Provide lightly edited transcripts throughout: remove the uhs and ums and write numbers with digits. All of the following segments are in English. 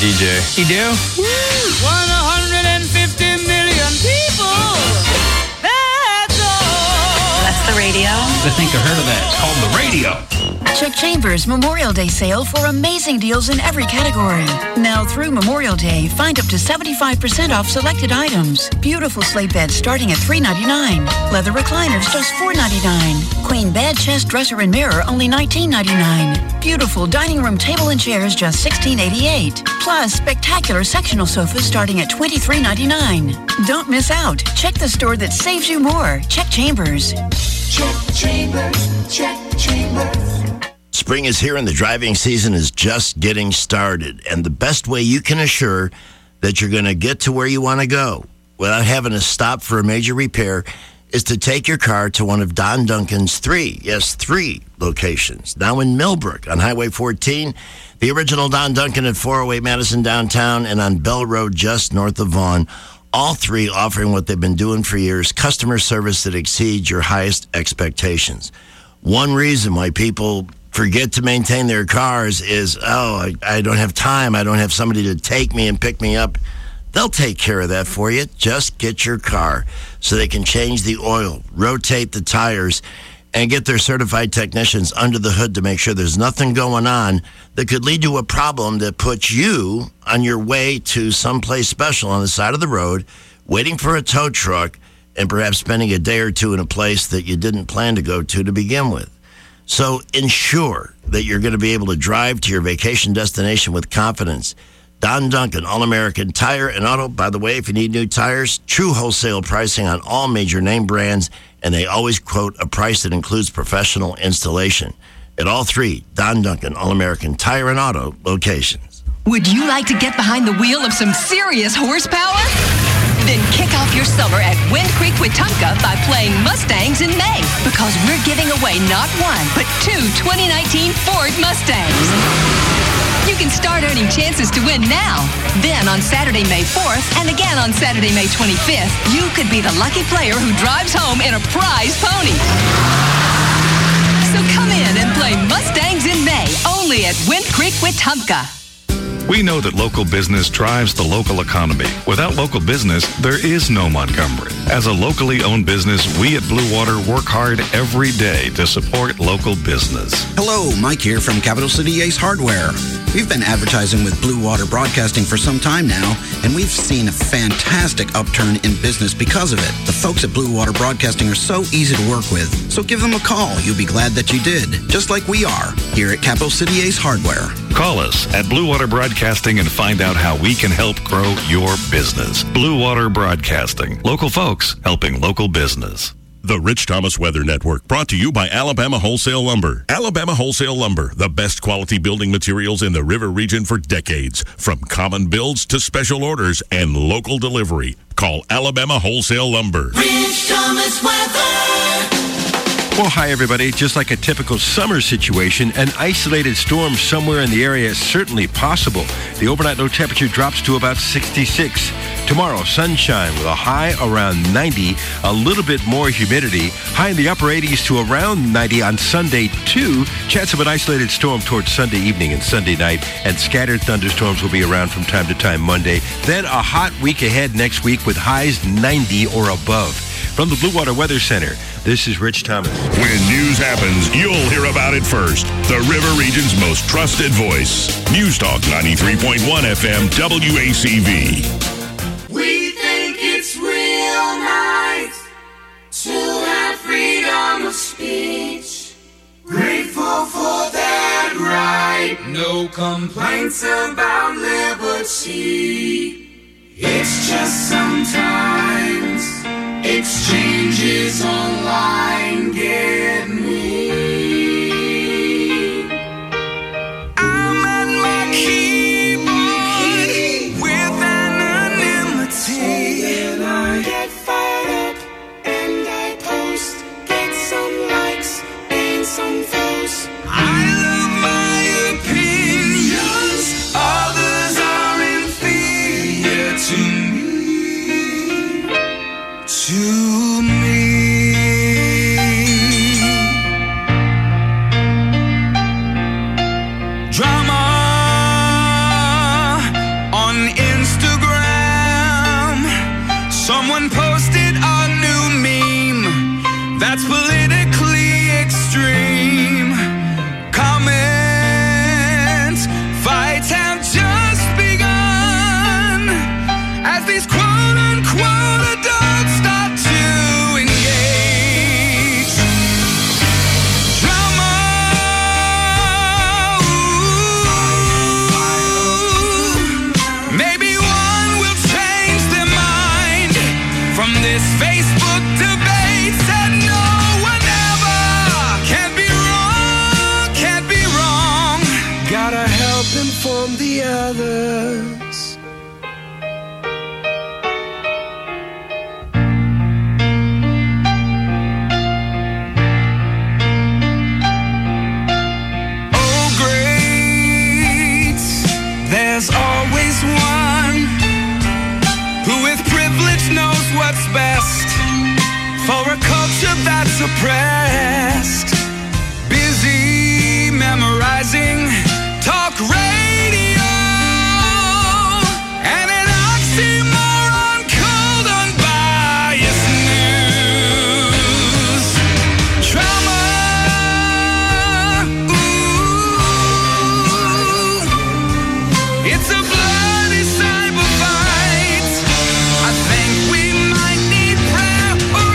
DJ. You do? 150 million people. That's all. That's the radio. I think I heard of that. It's called the radio. Check Chambers Memorial Day sale for amazing deals in every category. Now through Memorial Day, find up to 75% off selected items. Beautiful slate beds starting at $3.99. Leather recliners just $4.99. Queen bed, chest, dresser, and mirror only $19.99. Beautiful dining room table and chairs just $16.88. Plus spectacular sectional sofas starting at $23.99. Don't miss out. Check the store that saves you more. Check Chambers. Check Chambers. Check Chambers. Spring is here and the driving season is just getting started. And the best way you can assure that you're going to get to where you want to go without having to stop for a major repair is to take your car to one of Don Duncan's three locations. Now in Millbrook on Highway 14, the original Don Duncan at 408 Madison downtown, and on Bell Road just north of Vaughan. All three offering what they've been doing for years, customer service that exceeds your highest expectations. One reason why people forget to maintain their cars is, I don't have time. I don't have somebody to take me and pick me up. They'll take care of that for you. Just get your car so they can change the oil, rotate the tires, and get their certified technicians under the hood to make sure there's nothing going on that could lead to a problem that puts you on your way to someplace special on the side of the road, waiting for a tow truck, and perhaps spending a day or two in a place that you didn't plan to go to begin with. So ensure that you're going to be able to drive to your vacation destination with confidence. Don Duncan, All-American Tire and Auto. By the way, if you need new tires, true wholesale pricing on all major name brands, and they always quote a price that includes professional installation. At all three Don Duncan, All-American Tire and Auto locations. Would you like to get behind the wheel of some serious horsepower? Then kick off your summer at Wind Creek Wetumpka by playing Mustangs in May, because we're giving away not one, but two 2019 Ford Mustangs. You can start earning chances to win now. Then on Saturday, May 4th, and again on Saturday, May 25th, you could be the lucky player who drives home in a prize pony. So come in and play Mustangs in May, only at Wind Creek Wetumpka. We know that local business drives the local economy. Without local business, there is no Montgomery. As a locally owned business, we at Blue Water work hard every day to support local business. Hello, Mike here from Capital City Ace Hardware. We've been advertising with Blue Water Broadcasting for some time now, and we've seen a fantastic upturn in business because of it. The folks at Blue Water Broadcasting are so easy to work with, so give them a call. You'll be glad that you did, just like we are here at Capital City Ace Hardware. Call us at Blue Water Broadcasting and find out how we can help grow your business. Blue Water Broadcasting. Local folks helping local business. The Rich Thomas Weather Network, brought to you by Alabama Wholesale Lumber. Alabama Wholesale Lumber, the best quality building materials in the river region for decades. From common builds to special orders and local delivery. Call Alabama Wholesale Lumber. Rich Thomas Weather. Well, hi, everybody. Just like a typical summer situation, an isolated storm somewhere in the area is certainly possible. The overnight low temperature drops to about 66. Tomorrow, sunshine with a high around 90, a little bit more humidity, high in the upper 80s to around 90 on Sunday, too. Chance of an isolated storm towards Sunday evening and Sunday night, and scattered thunderstorms will be around from time to time Monday. Then a hot week ahead next week with highs 90 or above. From the Blue Water Weather Center, this is Rich Thomas. When news happens, you'll hear about it first. The River Region's most trusted voice. News Talk 93.1 FM WACV. We think it's real nice to have freedom of speech. Grateful for that right. No complaints about liberty. It's just sometimes exchanges online get me. I'm at my keyboard with anonymity. Then I get fired up and I post, get some likes and some votes. I love my opinions, others are inferior to me. To me. stream. Comments, fights have just begun as these quote-unquote adults start to engage. Drama, maybe one will change their mind from this Facebook debate. Said no one ever can be wrong, can't be wrong. Gotta help inform the others. Oh great, there's always one who with privilege knows what's best for a culture that's oppressed. Busy memorizing talk radio and an oxymoron called unbiased news. Trauma, ooh, it's a bloody cyber fight. I think we might need prayer or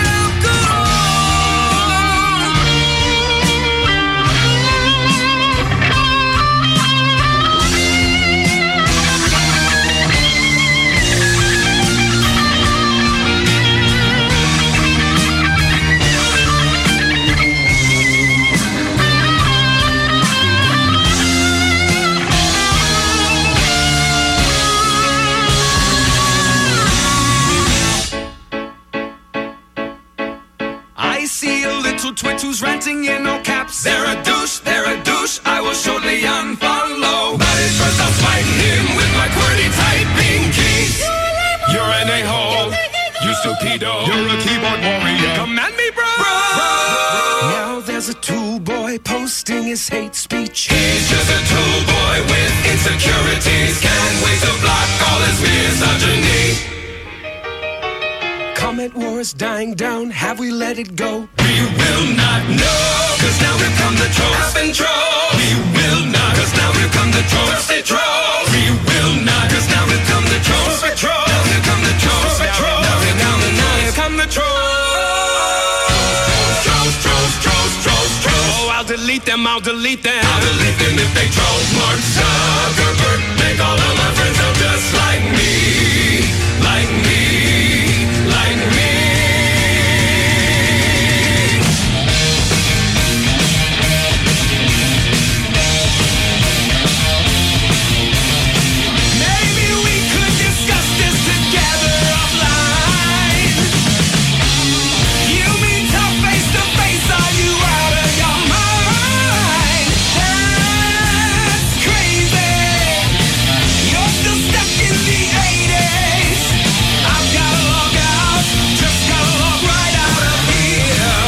I see a little twit who's ranting in all caps. They're a douche, I will shortly unfollow. But at first I'll spite him with my QWERTY typing keys. You're an a-hole, you stupido. You're a keyboard warrior. Come at me, bro. Now there's a tool boy posting his hate speech. He's just a tool boy with insecurities. Can't wait to block all his misogyny. Comment war is dying down, have we let it go? We will not know, cause now here come the trolls. Have been trolls. We will not, cause now here come the trolls. Thirsty trolls. We will not, cause now here come the trolls. Now here come the trolls. Now here come the trolls. Trolls. Oh, I'll delete them. I'll delete them if they troll. Mark Zuckerberg, make all of my friends sound just like me. Like me. Maybe we could discuss this together offline. You mean tough face to face? Are you out of your mind? That's crazy. You're still stuck in the 80s. I've gotta log out, just gotta log right out of here.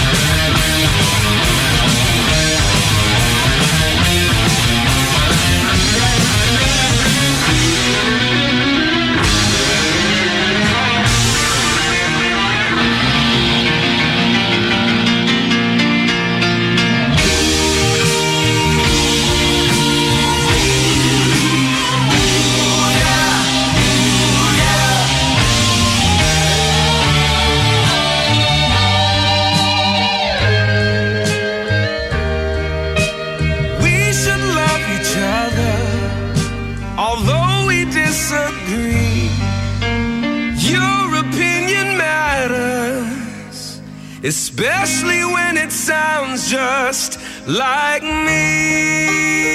We should love each other, although we disagree. Your opinion matters, especially when it sounds just like me.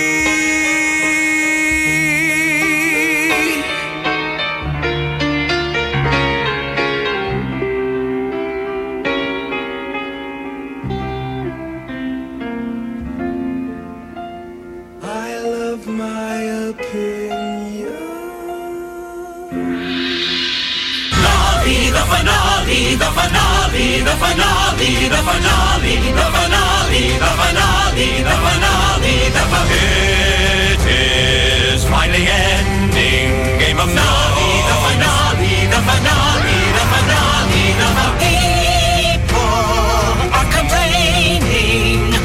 I love my opinion. The finale, the finale, the finale, the finale, the finale, the finale, the finale, the finale. It is finally ending. Game of Thrones. The finale, the finale, the finale, the finale. People are complaining.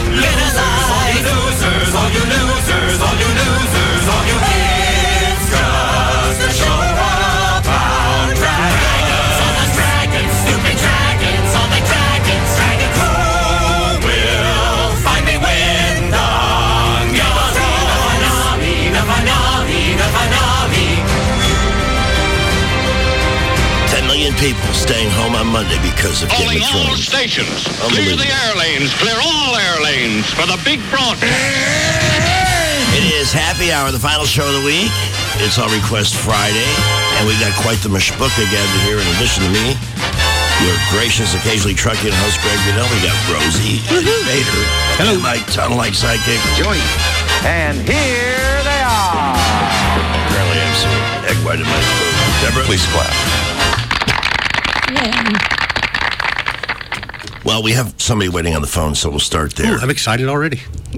because of Game of Calling all Thrones. stations. Clear the air lanes. Clear all air lanes for the big broadcast. It is Happy Hour, the final show of the week. It's our Request Friday, and we've got quite the mishbook again here. In addition to me, your gracious, occasionally trucking host Greg Goodell. We got Rosie and Bader. Hello, my tunnel-like sidekick Joey. And here they are. Apparently, I have some egg white in my food. Deborah, please clap. Well, we have somebody waiting on the phone, so we'll start there. Ooh, I'm excited already.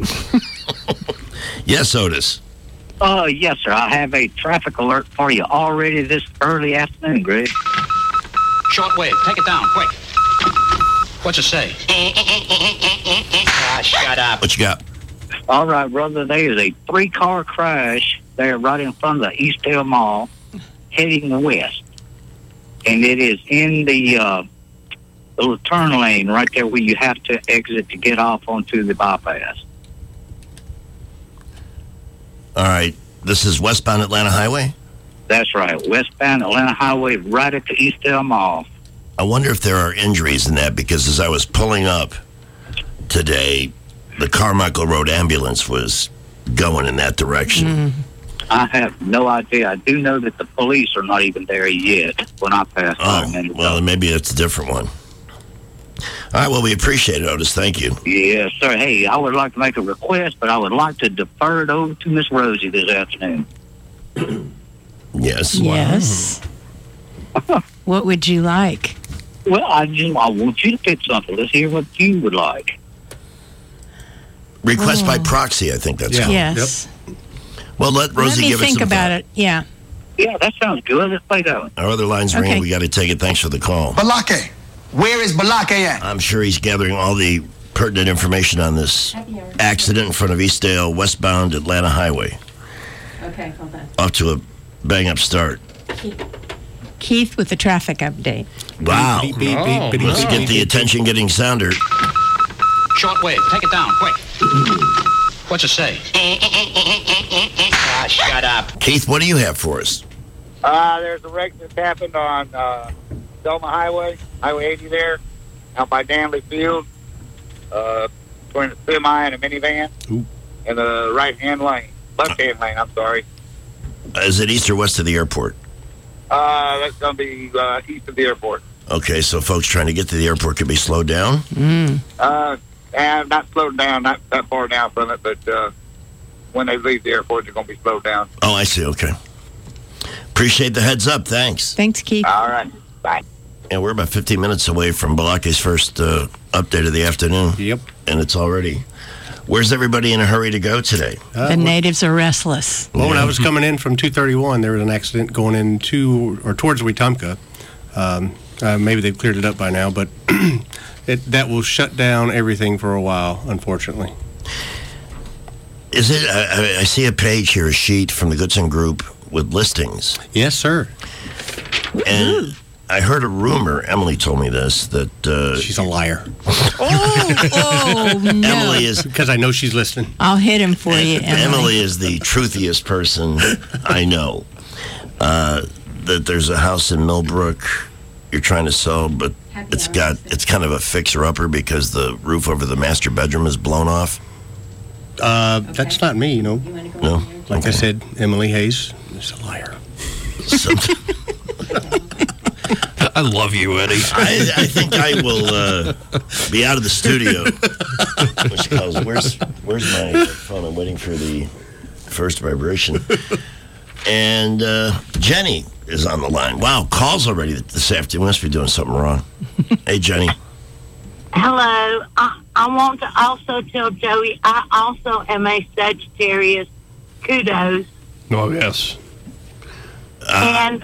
Yes, Otis. Yes, sir. I have a traffic alert for you already this early afternoon, Greg. Shortwave, take it down, quick. What's it say? Shut up. What you got? All right, brother. There is a 3-car crash there right in front of the Eastdale Mall heading west. And it is in the little turn lane right there where you have to exit to get off onto the bypass. All right. This is westbound Atlanta Highway? That's right. Westbound Atlanta Highway right at the Eastdale Mall. I wonder if there are injuries in that, because as I was pulling up today, the Carmichael Road ambulance was going in that direction. I have no idea. I do know that the police are not even there yet when I passed by. Well, maybe it's a different one. All right, well, we appreciate it, Otis. Thank you. Yes, sir. Hey, I would like to make a request, but I would like to defer it over to Miss Rosie this afternoon. Yes. Yes. What would you like? Well, I want you to pick something. Let's hear what you would like. Request by proxy, I think that's called. Yes. Yep. Well, let Rosie give it some think about thought. it. Yeah. Yeah, that sounds good. Let's play that one. Our other line's ringing. We got to take it. Thanks for the call. Balake. Where is Balake at? I'm sure he's gathering all the pertinent information on this accident in front of Eastdale, westbound Atlanta Highway. Okay, hold on. Off to a bang-up start. Keith with the traffic update. Wow. Let's get the attention getting sounder. Shortwave, take it down, quick. What's it say? Shut up. Keith, what do you have for us? There's a wreck that's happened on Selma Highway, Highway 80 there, out by Danley Field, between a semi and a minivan, in the right-hand lane, left-hand lane, I'm sorry. Is it east or west of the airport? That's going to be east of the airport. Okay, so folks trying to get to the airport could be slowed down? And not slowed down, not that far down from it, but when they leave the airport, they're going to be slowed down. Oh, I see. Okay. Appreciate the heads up. Thanks. Thanks, Keith. All right. Bye. And we're about 15 minutes away from Balake's first update of the afternoon. Yep. And it's already... Where's everybody in a hurry to go today? The natives are restless. Well, when I was coming in from 231, there was an accident going into or towards Wetumpka. Maybe they've cleared it up by now, but that will shut down everything for a while, unfortunately. Is it? I see a page here, a sheet from the Goodson Group with listings. Yes, sir. And I heard a rumor, Emily told me this, that... she's a liar. Oh, no. Emily is... Because I know she's listening. I'll hit him for you, Emily is the truthiest person I know. That there's a house in Millbrook you're trying to sell, but it's kind of a fixer-upper because the roof over the master bedroom is blown off. That's not me, No? Like I said, Emily Hayes is a liar. I love you, Eddie. I think I will be out of the studio. Which calls, where's my phone? I'm waiting for the first vibration. And Jenny is on the line. Wow, calls already this afternoon. We must be doing something wrong. Hey, Jenny. Hello. I want to also tell Joey I also am a Sagittarius. Kudos. Oh, yes. And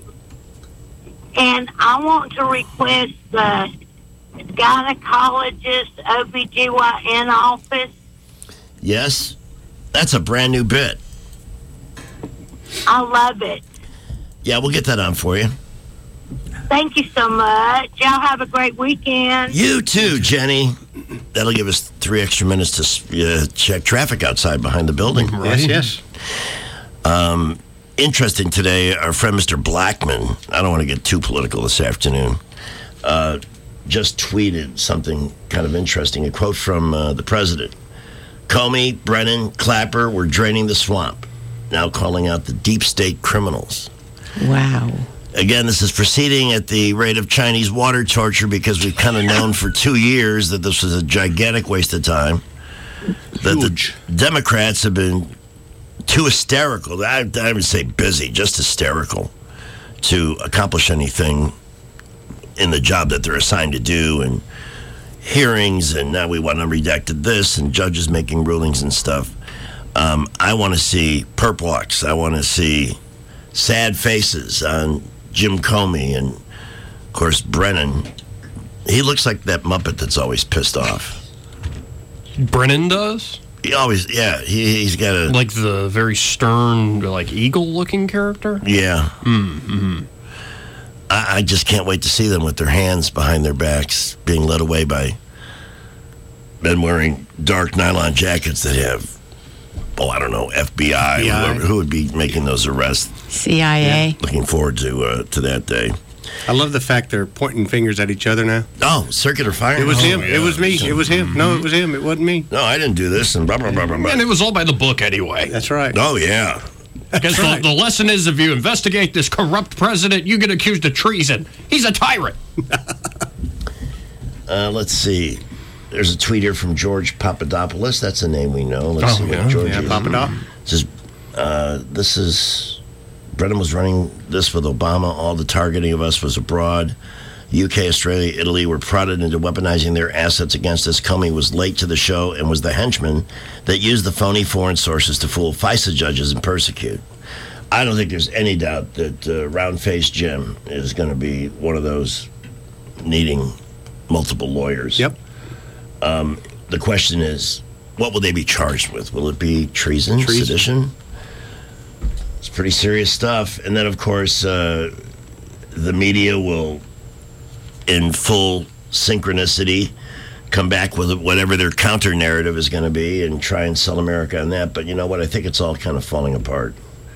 I want to request the gynecologist OBGYN office. Yes? That's a brand new bit. I love it. Yeah, we'll get that on for you. Thank you so much. Y'all have a great weekend. You too, Jenny. That'll give us 3 extra minutes to check traffic outside behind the building. Yes. Interesting today, our friend Mr. Blackman, I don't want to get too political this afternoon, just tweeted something kind of interesting. A quote from the president. Comey, Brennan, Clapper were draining the swamp, now calling out the deep state criminals. Wow. Again, this is proceeding at the rate of Chinese water torture because we've kind of known for 2 years that this was a gigantic waste of time. That the Democrats have been too hysterical. I would say busy, just hysterical, to accomplish anything in the job that they're assigned to do, and hearings, and now we want unredacted this, and judges making rulings and stuff. I want to see perp walks. I want to see sad faces on Jim Comey and, of course, Brennan. He looks like that Muppet that's always pissed off. Brennan does? He always, he's got a... Like the very stern, like, eagle-looking character? Yeah. Mm-hmm. I just can't wait to see them with their hands behind their backs, being led away by men wearing dark nylon jackets that have, I don't know, FBI, or who would be making those arrests. CIA. Yeah. Looking forward to that day. I love the fact they're pointing fingers at each other now. Oh, circular fire. It was him. Yeah. It was me. It was him. No, it was him. It wasn't me. No, I didn't do this. And blah, blah, blah, blah, blah. And it was all by the book anyway. That's right. Oh, yeah. Because the lesson is, if you investigate this corrupt president, you get accused of treason. He's a tyrant. Let's see. There's a tweet here from George Papadopoulos. That's a name we know. Let's see what George is. Papadopoulos. This is... Brennan was running this with Obama. All the targeting of us was abroad. UK, Australia, Italy were prodded into weaponizing their assets against us. Comey was late to the show and was the henchman that used the phony foreign sources to fool FISA judges and persecute. I don't think there's any doubt that Round-Faced Jim is going to be one of those needing multiple lawyers. Yep. The question is, what will they be charged with? Will it be treason. Sedition? It's pretty serious stuff. And then, of course, the media will, in full synchronicity, come back with whatever their counter-narrative is going to be and try and sell America on that. But you know what? I think it's all kind of falling apart.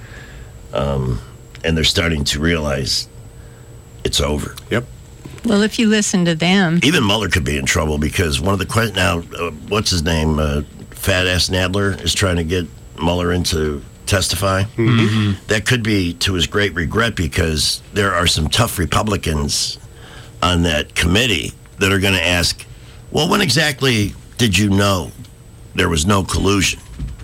And they're starting to realize it's over. Yep. Well, if you listen to them... Even Mueller could be in trouble because one of the questions... Now, what's his name? Fat-ass Nadler is trying to get Mueller in to testify. Mm-hmm. That could be to his great regret because there are some tough Republicans on that committee that are going to ask, well, when exactly did you know there was no collusion?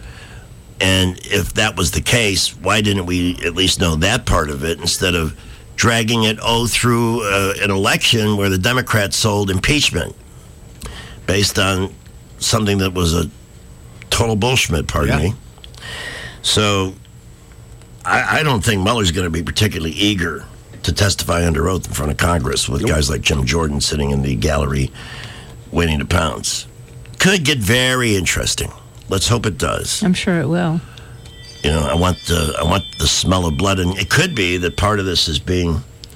And if that was the case, why didn't we at least know that part of it instead of dragging it through an election where the Democrats sold impeachment based on something that was a total bullshit, pardon me. So I don't think Mueller's going to be particularly eager to testify under oath in front of Congress with guys like Jim Jordan sitting in the gallery waiting to pounce. Could get very interesting. Let's hope it does. I'm sure it will. You know, I want the smell of blood, and it could be that part of this is being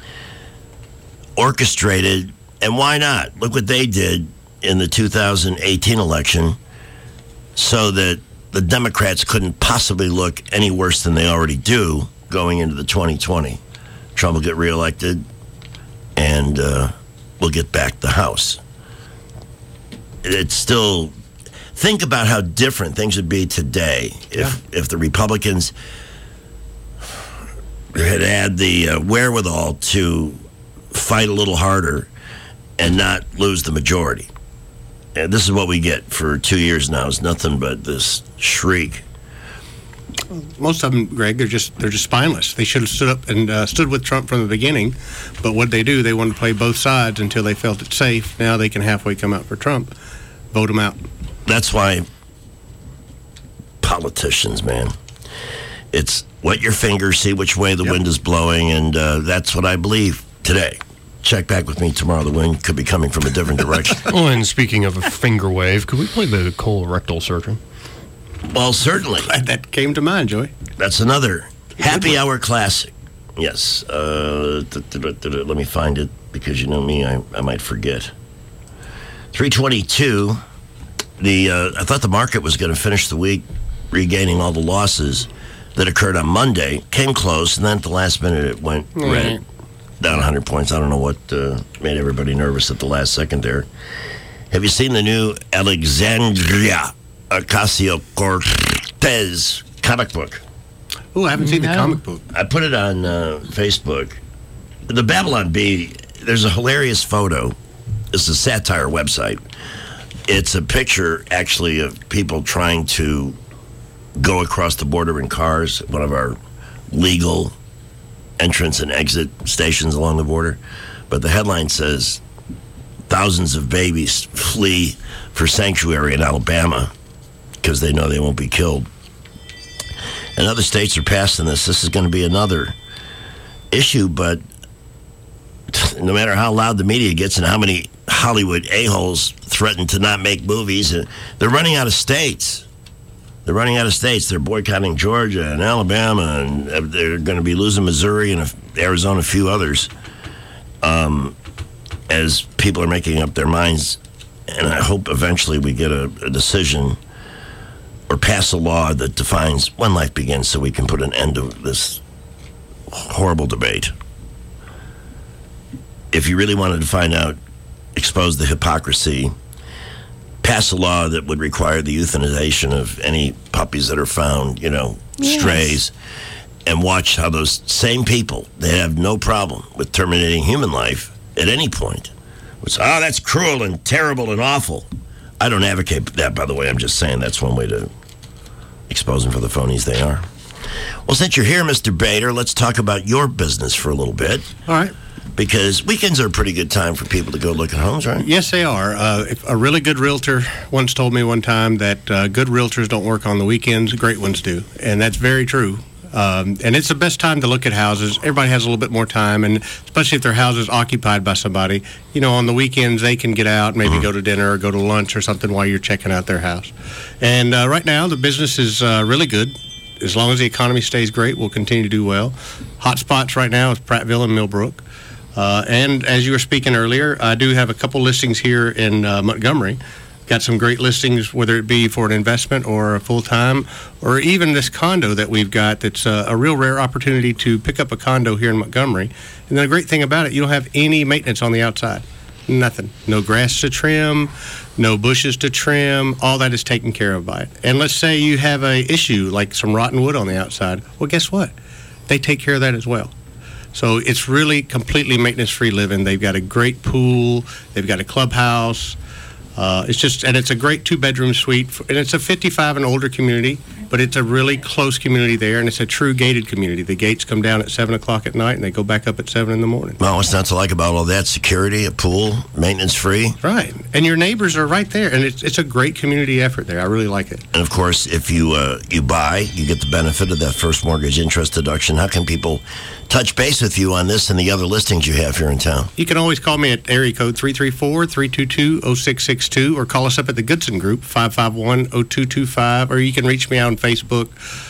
orchestrated. And why not? Look what they did in the 2018 election, so that the Democrats couldn't possibly look any worse than they already do going into the 2020. Trump will get reelected, and we'll get back the House. It's still... Think about how different things would be today if the Republicans had had the wherewithal to fight a little harder and not lose the majority. And this is what we get for 2 years now. It's nothing but this shriek. Most of them, Greg, they're just spineless. They should have stood up and stood with Trump from the beginning. But what they do, they want to play both sides until they felt it safe. Now they can halfway come out for Trump. Vote him out. That's why politicians, man, it's wet your fingers, see which way the wind is blowing, and that's what I believe today. Check back with me tomorrow. The wind could be coming from a different direction. Oh, and speaking of a finger wave, could we play the colorectal surgeon? Well, certainly. That came to mind, Joey. That's another happy hour classic. Yes. Let me find it, because you know me, I might forget. 322. I thought the market was going to finish the week regaining all the losses that occurred on Monday. Came close, and then at the last minute it went red. down 100 points. I don't know what made everybody nervous at the last second there. Have you seen the new Alexandria Ocasio-Cortez comic book? Oh, I haven't seen the comic book. I put it on Facebook. The Babylon Bee, there's a hilarious photo. It's a satire website. It's a picture, actually, of people trying to go across the border in cars, one of our legal entrance and exit stations along the border. But the headline says, thousands of babies flee for sanctuary in Alabama because they know they won't be killed. And other states are passing this. This is going to be another issue, but no matter how loud the media gets and how many Hollywood a-holes threaten to not make movies, they're running out of states. They're boycotting Georgia and Alabama, and they're going to be losing Missouri and Arizona, a few others, as people are making up their minds. And I hope eventually we get a decision or pass a law that defines when life begins so we can put an end to this horrible debate. If you really wanted to find out, expose the hypocrisy, pass a law that would require the euthanization of any puppies that are found, strays, and watch how those same people, they have no problem with terminating human life at any point. That's cruel and terrible and awful. I don't advocate that, by the way. I'm just saying that's one way to expose them for the phonies they are. Well, since you're here, Mr. Bader, let's talk about your business for a little bit. All right. Because weekends are a pretty good time for people to go look at homes, right? Yes, they are. A really good realtor once told me one time that good realtors don't work on the weekends, great ones do. And that's very true. And it's the best time to look at houses. Everybody has a little bit more time, and especially if their house is occupied by somebody. On the weekends, they can get out, maybe go to dinner or go to lunch or something while you're checking out their house. And right now, the business is really good. As long as the economy stays great, we'll continue to do well. Hot spots right now is Prattville and Millbrook. And as you were speaking earlier, I do have a couple listings here in Montgomery. Got some great listings, whether it be for an investment or a full-time, or even this condo that we've got that's a real rare opportunity to pick up a condo here in Montgomery. And the great thing about it, you don't have any maintenance on the outside. Nothing. No grass to trim, no bushes to trim. All that is taken care of by it. And let's say you have a issue like some rotten wood on the outside. Well, guess what? They take care of that as well. So it's really completely maintenance-free living. They've got a great pool. They've got a clubhouse. It's a great 2-bedroom suite, and it's a 55 and older community, but it's a really close community there, and it's a true gated community. The gates come down at 7 o'clock at night, and they go back up at 7 in the morning. Well, what's not to like about all that? Security, a pool, maintenance-free. Right, and your neighbors are right there, and it's a great community effort there. I really like it. And, of course, if you buy, you get the benefit of that first mortgage interest deduction. How can people touch base with you on this and the other listings you have here in town? You can always call me at area code 334-322-0662 or call us up at the Goodson Group, 551-0225, or you can reach me out on Facebook.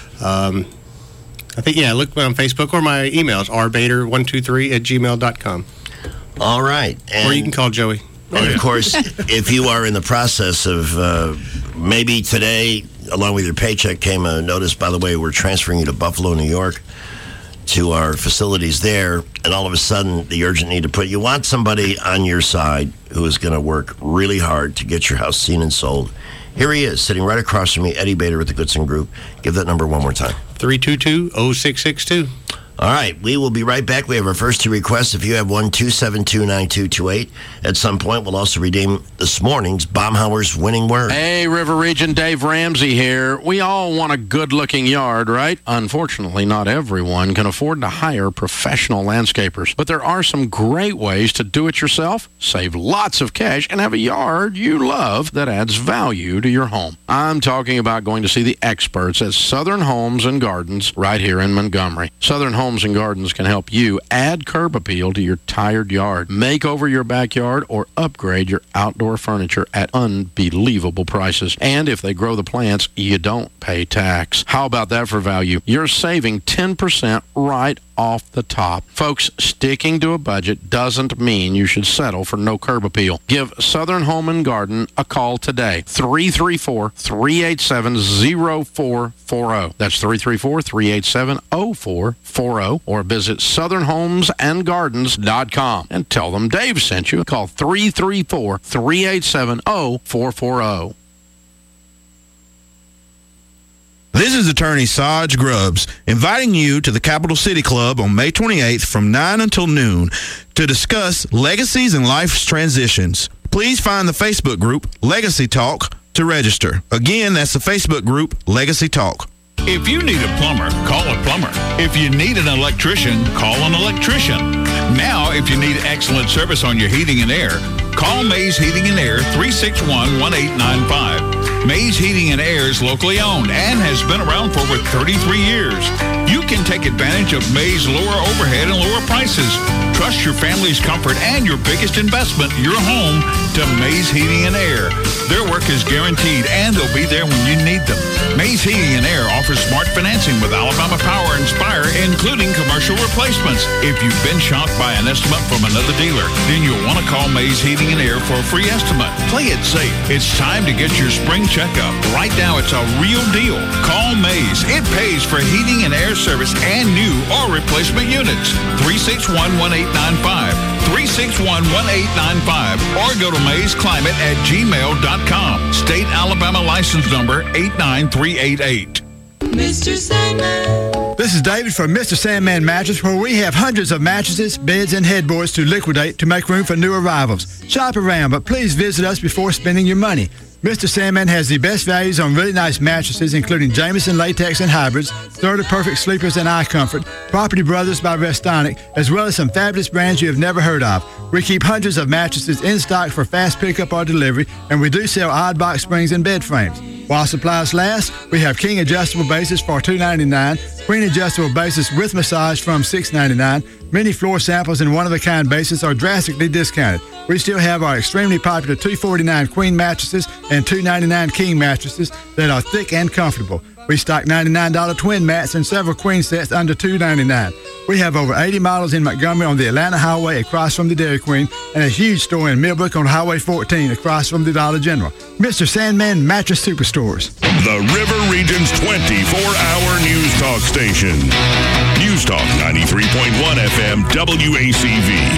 Look me on Facebook, or my email is rbader123@gmail.com. All right. Or you can call Joey. And, of course, if you are in the process of maybe today, along with your paycheck, came a notice, by the way, we're transferring you to Buffalo, New York, to our facilities there, and all of a sudden the urgent need to put, you want somebody on your side who is going to work really hard to get your house seen and sold. Here he is, sitting right across from me, Eddie Bader with the Goodson Group. Give that number one more time. 322-0662. All right, we will be right back. We have our first two requests. If you have one, 272-9228. At some point, we'll also redeem this morning's Baumhauer's winning word. Hey, River Region, Dave Ramsey here. We all want a good-looking yard, right? Unfortunately, not everyone can afford to hire professional landscapers. But there are some great ways to do it yourself, save lots of cash, and have a yard you love that adds value to your home. I'm talking about going to see the experts at Southern Homes and Gardens right here in Montgomery. Southern Homes and Gardens can help you add curb appeal to your tired yard, make over your backyard, or upgrade your outdoor furniture at unbelievable prices. And if they grow the plants, you don't pay tax. How about that for value? You're saving 10% right off the top. Folks, sticking to a budget doesn't mean you should settle for no curb appeal. Give Southern Home and Garden a call today. 334-387-0440. That's 334-387-0440. 440 or visit southernhomesandgardens.com and tell them Dave sent you. Call 334-387-0440. This is Attorney Saj Grubbs inviting you to the Capital City Club on May 28th from 9 until noon to discuss legacies and life's transitions. Please find the Facebook group Legacy Talk to register. Again, that's the Facebook group Legacy Talk. If you need a plumber, call a plumber. If you need an electrician, call an electrician. Now, if you need excellent service on your heating and air, call Mays Heating and Air 361-1895. Mays Heating and Air is locally owned and has been around for over 33 years. You can take advantage of Mays' lower overhead and lower prices. Trust your family's comfort and your biggest investment, your home, to Mays Heating and Air. Their work is guaranteed and they'll be there when you need them. Mays Heating and Air offers smart financing with Alabama Power and Spire, including commercial replacements. If you've been shocked by an estimate from another dealer, then you'll want to call Mays Heating and Air for a free estimate. Play it safe. It's time to get your spring checkup. Right now, it's a real deal. Call Mays. It pays for heating and air service and new or replacement units. 361-1895. 361-1895. Or go to maysclimate@gmail.com. State Alabama license number 89388. Mr. Sandman. This is David from Mr. Sandman Mattress, where we have hundreds of mattresses, beds, and headboards to liquidate to make room for new arrivals. Shop around, but please visit us before spending your money. Mr. Sandman has the best values on really nice mattresses, including Jameson Latex and Hybrids, Third of Perfect Sleepers and Eye Comfort, Property Brothers by Restonic, as well as some fabulous brands you have never heard of. We keep hundreds of mattresses in stock for fast pickup or delivery, and we do sell odd box springs and bed frames. While supplies last, we have king adjustable bases for $2.99, queen adjustable bases with massage from $6.99. Many floor samples and one-of-a-kind bases are drastically discounted. We still have our extremely popular $249 queen mattresses and $299 king mattresses that are thick and comfortable. We stock $99 twin mats and several queen sets under $299. We have over 80 models in Montgomery on the Atlanta Highway across from the Dairy Queen, and a huge store in Millbrook on Highway 14 across from the Dollar General. Mr. Sandman Mattress Superstores. The River Region's 24-hour news talk station. News Talk 93.1 FM WACV.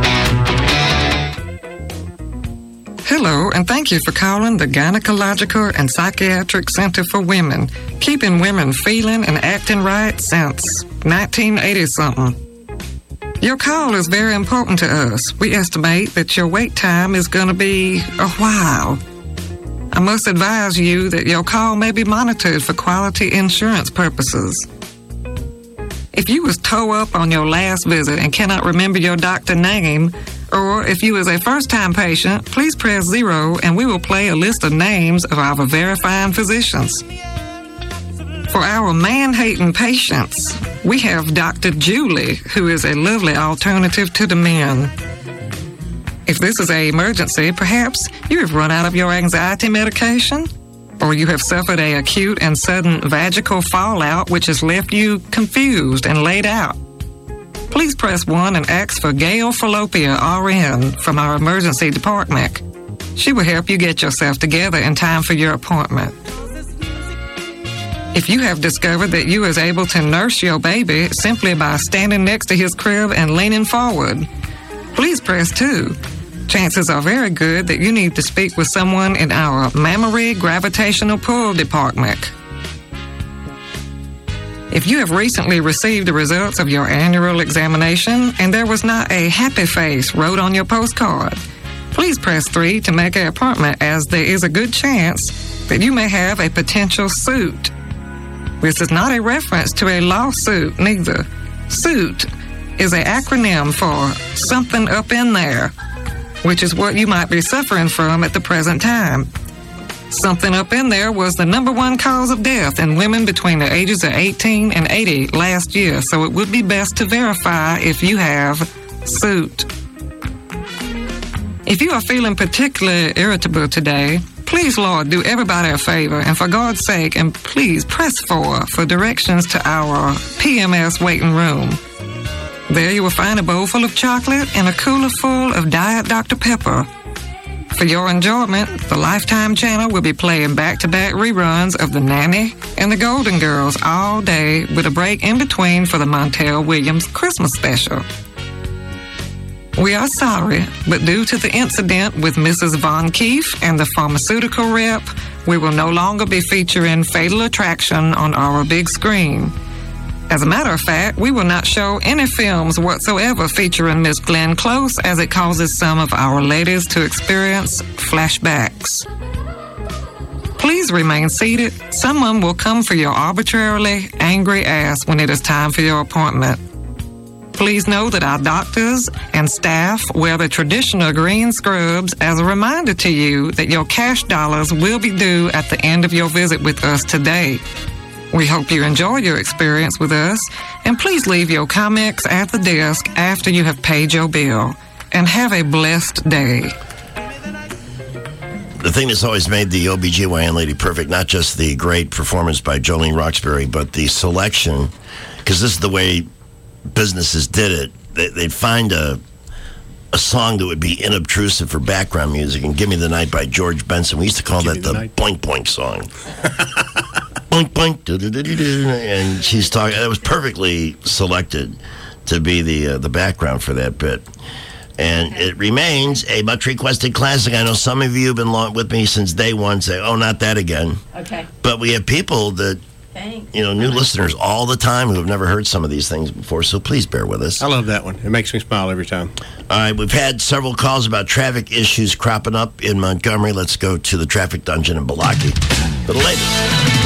Hello, and thank you for calling the Gynecological and Psychiatric Center for Women, keeping women feeling and acting right since 1980-something. Your call is very important to us. We estimate that your wait time is going to be a while. I must advise you that your call may be monitored for quality insurance purposes. If you was toe up on your last visit and cannot remember your doctor name, or if you is a first-time patient, please press 0 and we will play a list of names of our verifying physicians. For our man-hating patients, we have Dr. Julie, who is a lovely alternative to the men. If this is an emergency, perhaps you have run out of your anxiety medication, or you have suffered an acute and sudden vaginal fallout which has left you confused and laid out. Please press 1 and ask for Gail Fallopia, RN, from our emergency department. She will help you get yourself together in time for your appointment. If you have discovered that you is able to nurse your baby simply by standing next to his crib and leaning forward, please press 2. Chances are very good that you need to speak with someone in our mammary gravitational pull department. If you have recently received the results of your annual examination and there was not a happy face wrote on your postcard, please press 3 to make an appointment, as there is a good chance that you may have a potential suit. This is not a reference to a lawsuit, neither. Suit is an acronym for something up in there, which is what you might be suffering from at the present time. Something up in there was the #1 cause of death in women between the ages of 18 and 80 last year, so it would be best to verify if you have suit. If you are feeling particularly irritable today, please, Lord, do everybody a favor, and for God's sake, and please press 4 for directions to our PMS waiting room. There you will find a bowl full of chocolate and a cooler full of Diet Dr. Pepper. For your enjoyment, the Lifetime channel will be playing back-to-back reruns of The Nanny and The Golden Girls all day with a break in between for the Montel Williams Christmas special. We are sorry, but due to the incident with Mrs. Von Keefe and the pharmaceutical rep, we will no longer be featuring Fatal Attraction on our big screen. As a matter of fact, we will not show any films whatsoever featuring Miss Glenn Close, as it causes some of our ladies to experience flashbacks. Please remain seated. Someone will come for your arbitrarily angry ass when it is time for your appointment. Please know that our doctors and staff wear the traditional green scrubs as a reminder to you that your cash dollars will be due at the end of your visit with us today. We hope you enjoy your experience with us, and please leave your comments at the desk after you have paid your bill. And have a blessed day. The thing that's always made the OBGYN lady perfect, not just the great performance by Jolene Roxbury, but the selection, because this is the way businesses did it. They'd find a song that would be inobtrusive for background music, and Give Me the Night by George Benson. We used to call that the Boink Boink song. Boink Boink, and she's talking. It was perfectly selected to be the background for that bit. And it remains a much requested classic. I know some of you have been with me since day one, say, oh, not that again. Okay. But we have people that, new listeners all the time who have never heard some of these things before, so please bear with us. I love that one. It makes me smile every time. All right, we've had several calls about traffic issues cropping up in Montgomery. Let's go to the traffic dungeon in Biloxi for the latest.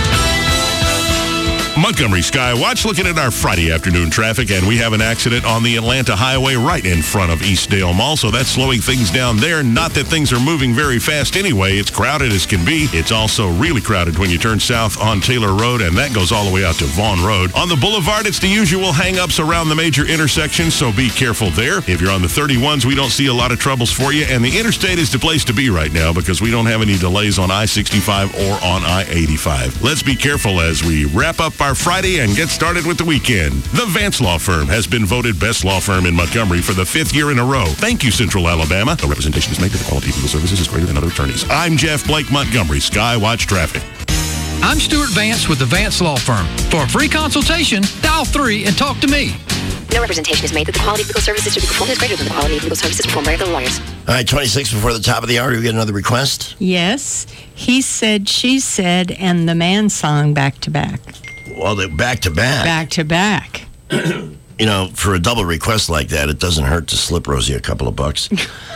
Montgomery Skywatch looking at our Friday afternoon traffic, and we have an accident on the Atlanta Highway right in front of Eastdale Mall, so that's slowing things down there. Not that things are moving very fast anyway. It's crowded as can be. It's also really crowded when you turn south on Taylor Road, and that goes all the way out to Vaughn Road. On the boulevard, it's the usual hang-ups around the major intersections, so be careful there. If you're on the 31s, we don't see a lot of troubles for you, and the interstate is the place to be right now because we don't have any delays on I-65 or on I-85. Let's be careful as we wrap up our Friday and get started with the weekend. The Vance Law Firm has been voted best law firm in Montgomery for the 5th year in a row. Thank you, Central Alabama. No representation is made that the quality of legal services is greater than other attorneys. I'm Jeff Blake, Montgomery Skywatch Traffic. I'm Stuart Vance with the Vance Law Firm. For a free consultation, dial 3 and talk to me. No representation is made that the quality of legal services to be performed is greater than the quality of legal services performed by other lawyers. All right, 26 before the top of the hour. Do we get another request? Yes. He said, she said, and the man song back to back. Well, they're back to back. Back to back. For a double request like that, it doesn't hurt to slip Rosie a couple of bucks.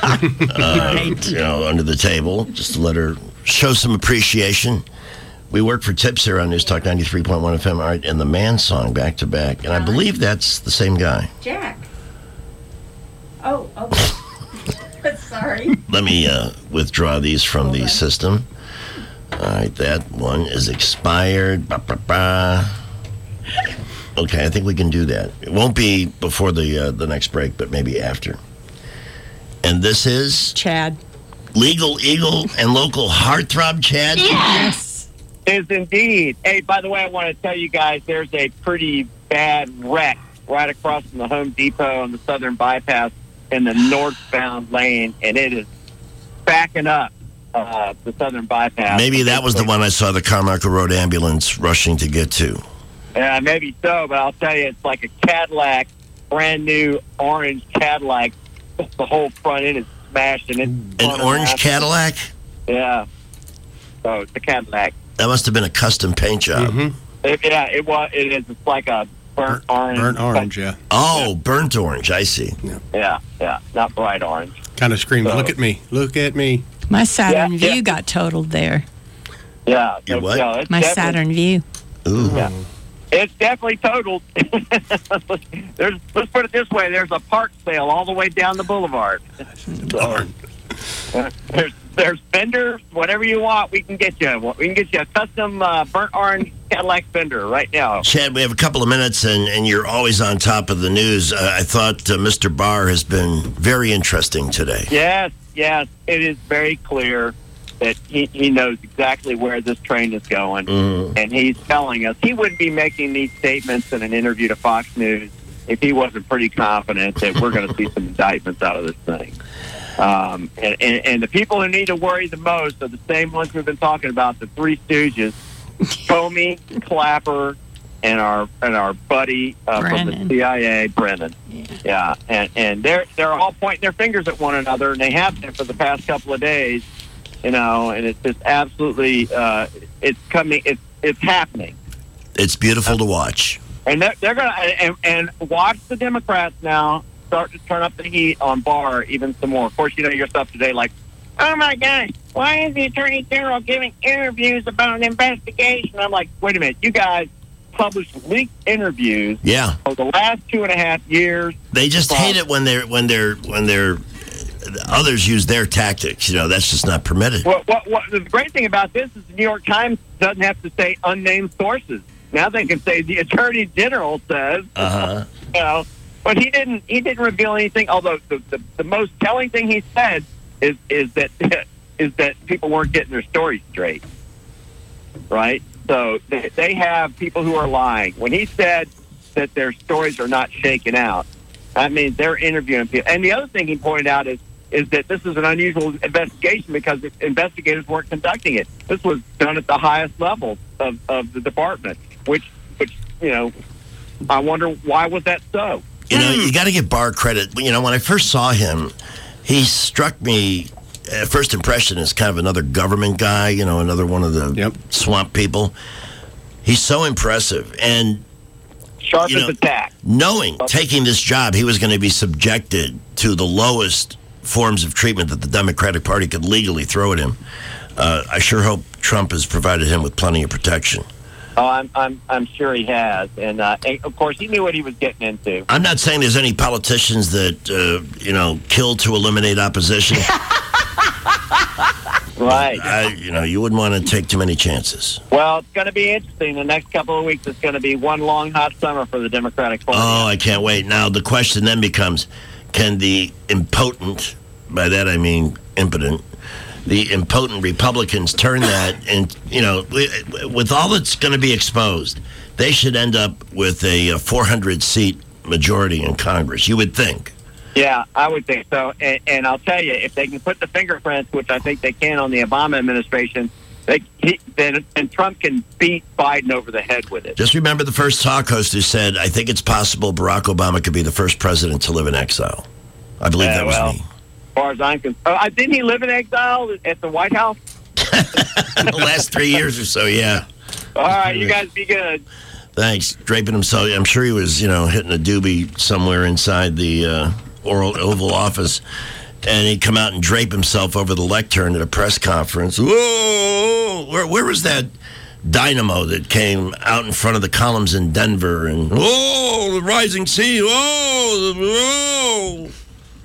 Right. Under the table, just to let her show some appreciation. We work for tips here on News Talk 93.1 FM. All right, and the man song back to back. And I believe that's the same guy. Jack. Oh, okay. Sorry. Let me withdraw these from the system. All right, that one is expired. Okay, I think we can do that. It won't be before the next break, but maybe after. And this is? Chad. Legal Eagle and local heartthrob Chad? Yes. Is indeed. Hey, by the way, I want to tell you guys there's a pretty bad wreck right across from the Home Depot on the Southern Bypass in the northbound lane, and it is backing up the Southern Bypass. Maybe that was the one I saw the Carmichael Road ambulance rushing to get to. Yeah, maybe so, but I'll tell you, it's like a Cadillac, brand new orange Cadillac. The whole front end is smashed. And it's an orange Cadillac? Yeah. So it's a Cadillac. That must have been a custom paint job. Mm-hmm. It is. It's like a burnt orange. Burnt orange, yeah. Oh, burnt orange. I see. Yeah. Not bright orange. Kind of screaming, look at me. Look at me. My Saturn View got totaled there. Yeah. Your what? Yeah, My Saturn View. Ooh. Yeah. It's definitely totaled. Let's put it this way. There's a park sale all the way down the boulevard. So, there's fenders, whatever you want, we can get you. We can get you a custom burnt orange Cadillac fender right now. Chad, we have a couple of minutes, and you're always on top of the news. I thought Mr. Barr has been very interesting today. Yes. It is very clear that he knows exactly where this train is going, and he's telling us he wouldn't be making these statements in an interview to Fox News if he wasn't pretty confident that we're going to see some indictments out of this thing. And the people who need to worry the most are the same ones we've been talking about, the Three Stooges, Comey, Clapper, and our buddy from the CIA, Brennan. Yeah. And they're all pointing their fingers at one another, and they have been for the past couple of days. And it's just absolutely it's coming. It's happening. It's beautiful to watch. And they're going to and watch the Democrats now start to turn up the heat on Barr even some more. Of course, your stuff today, like, oh my gosh, why is the Attorney General giving interviews about an investigation? I'm like, wait a minute, you guys published leaked interviews. Yeah. For the last 2.5 years. They just hate it when they're others use their tactics. That's just not permitted. What the great thing about this is the New York Times doesn't have to say unnamed sources. Now they can say the Attorney General says. But he didn't reveal anything. Although the most telling thing he said is that people weren't getting their stories straight. Right. So they have people who are lying. When he said that their stories are not shaken out, that means they're interviewing people. And the other thing he pointed out is that this is an unusual investigation because investigators weren't conducting it. This was done at the highest level of the department, which I wonder why was that so? You got to give Barr credit. When I first saw him, he struck me at first impression as kind of another government guy, another one of the swamp people. He's so impressive. And sharp as a tack. Taking this job, he was going to be subjected to the lowest forms of treatment that the Democratic Party could legally throw at him. I sure hope Trump has provided him with plenty of protection. Oh, I'm sure he has, and of course he knew what he was getting into. I'm not saying there's any politicians that kill to eliminate opposition. Right. You wouldn't want to take too many chances. Well, it's going to be interesting. The next couple of weeks, it's going to be one long hot summer for the Democratic Party. Oh, I can't wait. Now the question then becomes: can the impotent, by that I mean impotent, the impotent Republicans turn that, and with all that's going to be exposed, they should end up with a 400-seat majority in Congress. You would think. Yeah, I would think so. And I'll tell you, if they can put the fingerprints, which I think they can on the Obama administration, then Trump can beat Biden over the head with it. Just remember the first talk host who said, "I think it's possible Barack Obama could be the first president to live in exile." I believe that was me. As far as I'm concerned. Didn't he live in exile at the White House? The last 3 years or so, yeah. All right, you guys be good. Thanks. Draping himself. I'm sure he was, hitting a doobie somewhere inside the Oval Office, and he'd come out and drape himself over the lectern at a press conference. Whoa! Where was that dynamo that came out in front of the columns in Denver? And the rising sea! Whoa!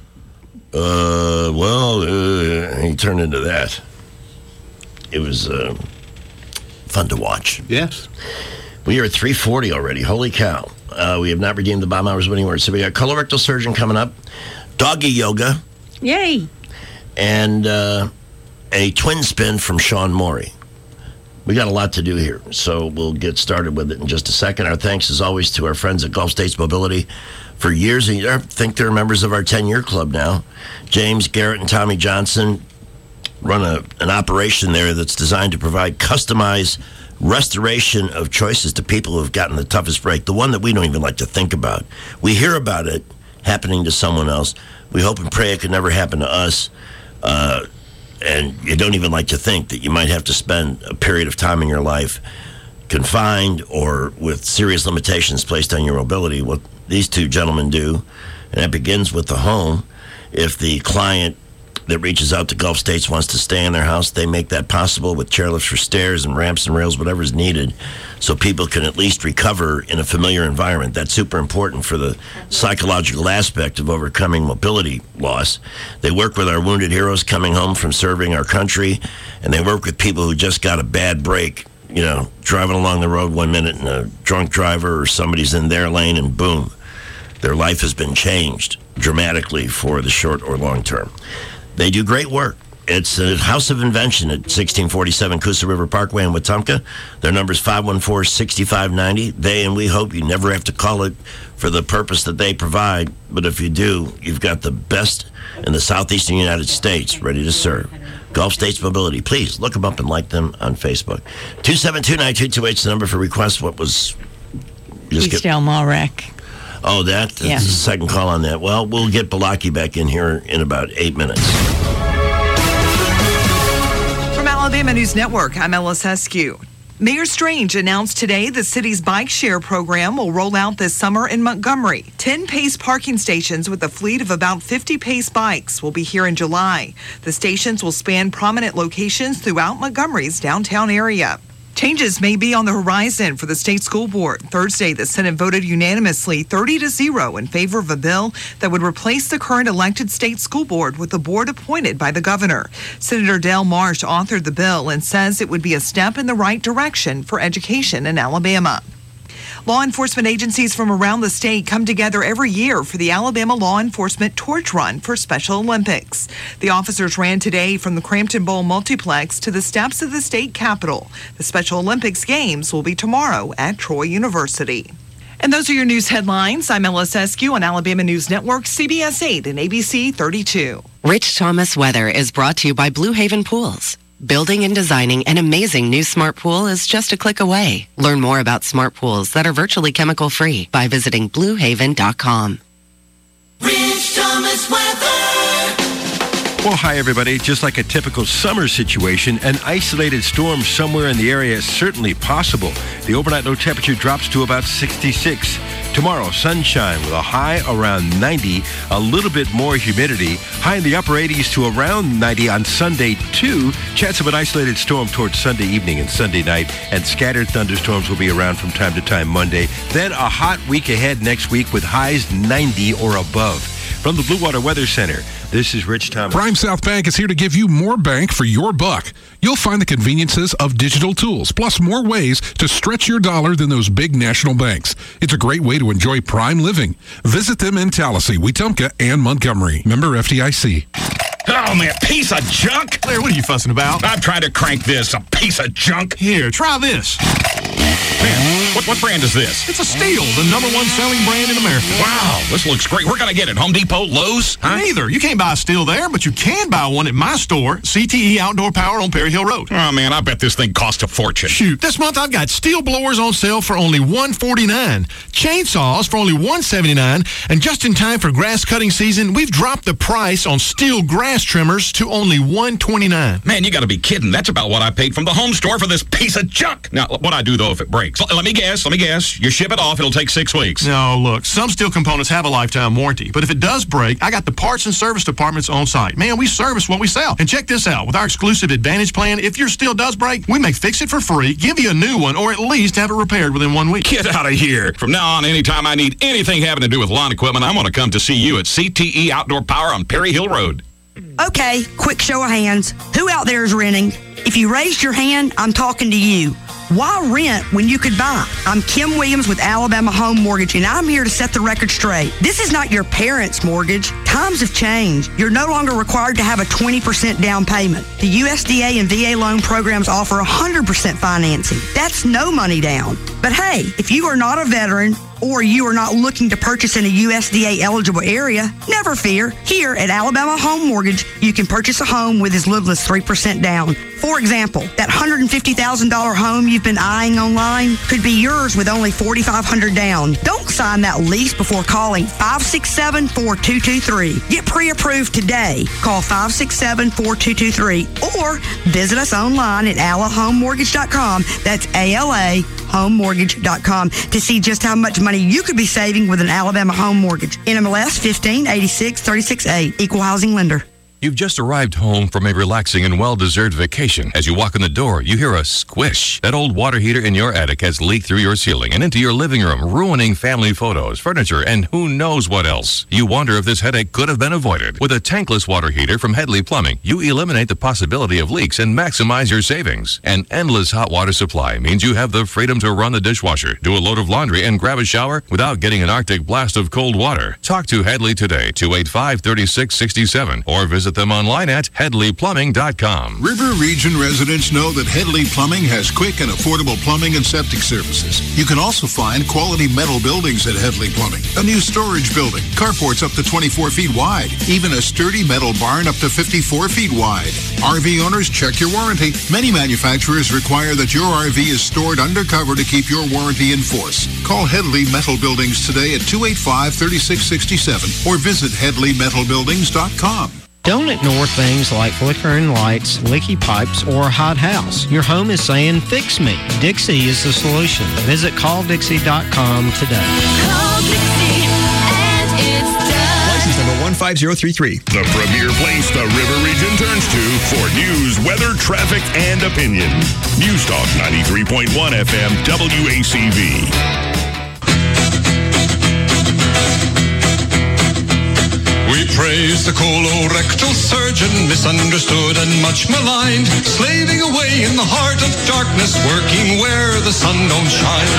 He turned into that. It was fun to watch. Yes. We are at 3:40 already. Holy cow. We have not redeemed the bomb hours winning word. So we got colorectal surgeon coming up, doggy yoga. Yay. And a twin spin from Sean Morey. We got a lot to do here, so we'll get started with it in just a second. Our thanks, as always, to our friends at Gulf States Mobility. For years, and I think they're members of our 10-year club now. James, Garrett, and Tommy Johnson run an operation there that's designed to provide customized restoration of choices to people who have gotten the toughest break, the one that we don't even like to think about. We hear about it happening to someone else. We hope and pray it could never happen to us. And you don't even like to think that you might have to spend a period of time in your life confined or with serious limitations placed on your mobility. What these two gentlemen do, and that begins with the home. If the client that reaches out to Gulf States wants to stay in their house, they make that possible with chairlifts for stairs and ramps and rails, whatever is needed, so people can at least recover in a familiar environment. That's super important for the psychological aspect of overcoming mobility loss. They work with our wounded heroes coming home from serving our country, and they work with people who just got a bad break, driving along the road 1 minute and a drunk driver or somebody's in their lane and boom, their life has been changed dramatically for the short or long term. They do great work. It's a House of Invention at 1647 Coosa River Parkway in Wetumpka. Their number is 514-6590. They and we hope you never have to call it for the purpose that they provide. But if you do, you've got the best in the southeastern United States ready to serve. Gulf States Mobility. Please look them up and like them on Facebook. 272-9228 is the number for requests. What was... East Elmore wreck. Oh, that's the second call on that. Well, we'll get Balaki back in here in about 8 minutes. From Alabama News Network, I'm Ellis Heskew. Mayor Strange announced today the city's bike share program will roll out this summer in Montgomery. 10 Pace parking stations with a fleet of about 50 Pace bikes will be here in July. The stations will span prominent locations throughout Montgomery's downtown area. Changes may be on the horizon for the state school board. Thursday, the Senate voted unanimously 30-0 in favor of a bill that would replace the current elected state school board with a board appointed by the governor. Senator Dale Marsh authored the bill and says it would be a step in the right direction for education in Alabama. Law enforcement agencies from around the state come together every year for the Alabama Law Enforcement Torch Run for Special Olympics. The officers ran today from the Crampton Bowl Multiplex to the steps of the state capitol. The Special Olympics Games will be tomorrow at Troy University. And those are your news headlines. I'm Ellis Eskew on Alabama News Network, CBS 8 and ABC 32. Rich Thomas Weather is brought to you by Blue Haven Pools. Building and designing an amazing new smart pool is just a click away. Learn more about smart pools that are virtually chemical-free by visiting BlueHaven.com. Rich Thomas Weather. Well, hi, everybody. Just like a typical summer situation, an isolated storm somewhere in the area is certainly possible. The overnight low temperature drops to about 66. Tomorrow, sunshine with a high around 90, a little bit more humidity. High in the upper 80s to around 90 on Sunday, too. Chance of an isolated storm towards Sunday evening and Sunday night, and scattered thunderstorms will be around from time to time Monday. Then a hot week ahead next week with highs 90 or above. From the Blue Water Weather Center, this is Rich Thomas. Prime South Bank is here to give you more bank for your buck. You'll find the conveniences of digital tools, plus more ways to stretch your dollar than those big national banks. It's a great way to enjoy prime living. Visit them in Tallahassee, Wetumpka, and Montgomery. Member FDIC. Oh, man, piece of junk. Claire, what are you fussing about? I'm trying to crank this, a piece of junk. Here, try this. Man, what brand is this? It's a Steel, the #1 selling brand in America. Wow, this looks great. Where can I get it? Home Depot, Lowe's? Huh? Neither. You can't buy a Steel there, but you can buy one at my store, CTE Outdoor Power on Perry Hill Road. Oh, man, I bet this thing costs a fortune. Shoot, this month I've got Steel blowers on sale for only $149, chainsaws for only $179, and just in time for grass cutting season, we've dropped the price on Steel grass trimmers to only $129. Man, you got to be kidding. That's about what I paid from the home store for this piece of junk. Now, what I do, though, if it breaks? Let me guess. You ship it off, it'll take 6 weeks. No, look, some Steel components have a lifetime warranty, but if it does break, I got the parts and service departments on site. Man, we service what we sell. And check this out. With our exclusive Advantage plan, if your Steel does break, we may fix it for free, give you a new one, or at least have it repaired within 1 week. Get out of here. From now on, anytime I need anything having to do with lawn equipment, I'm going to come to see you at CTE Outdoor Power on Perry Hill Road. Okay, quick show of hands. Who out there is renting? If you raised your hand, I'm talking to you. Why rent when you could buy? I'm Kim Williams with Alabama Home Mortgage, and I'm here to set the record straight. This is not your parents' mortgage. Times have changed. You're no longer required to have a 20% down payment. The USDA and VA loan programs offer 100% financing. That's no money down. But hey, if you are not a veteran or you are not looking to purchase in a USDA eligible area, never fear. Here at Alabama Home Mortgage, you can purchase a home with as little as 3% down. For example, that $150,000 home you've been eyeing online could be yours with only $4,500 down. Don't sign that lease before calling 567-4223. Get pre-approved today. Call 567-4223 or visit us online at alahomemortgage.com. That's ALA homemortgage.com to see just how much money you could be saving with an Alabama home mortgage. NMLS 1586-368, Equal Housing Lender. You've just arrived home from a relaxing and well-deserved vacation. As you walk in the door, you hear a squish. That old water heater in your attic has leaked through your ceiling and into your living room, ruining family photos, furniture, and who knows what else. You wonder if this headache could have been avoided. With a tankless water heater from Headley Plumbing, you eliminate the possibility of leaks and maximize your savings. An endless hot water supply means you have the freedom to run the dishwasher, do a load of laundry, and grab a shower without getting an Arctic blast of cold water. Talk to Headley today, 285-3667, or visit visit them online at HeadleyPlumbing.com. River Region residents know that Headley Plumbing has quick and affordable plumbing and septic services. You can also find quality metal buildings at Headley Plumbing. A new storage building, carports up to 24 feet wide, even a sturdy metal barn up to 54 feet wide. RV owners, check your warranty. Many manufacturers require that your RV is stored undercover to keep your warranty in force. Call Headley Metal Buildings today at 285-3667 or visit HeadleyMetalBuildings.com. Don't ignore things like flickering lights, leaky pipes, or a hot house. Your home is saying, fix me. Dixie is the solution. Visit calldixie.com today. Call Dixie and it's done. License number 15033. The premier place the River Region turns to for news, weather, traffic, and opinion. News Talk 93.1 FM WACV. We praise the colorectal surgeon, misunderstood and much maligned, slaving away in the heart of darkness, working where the sun don't shine.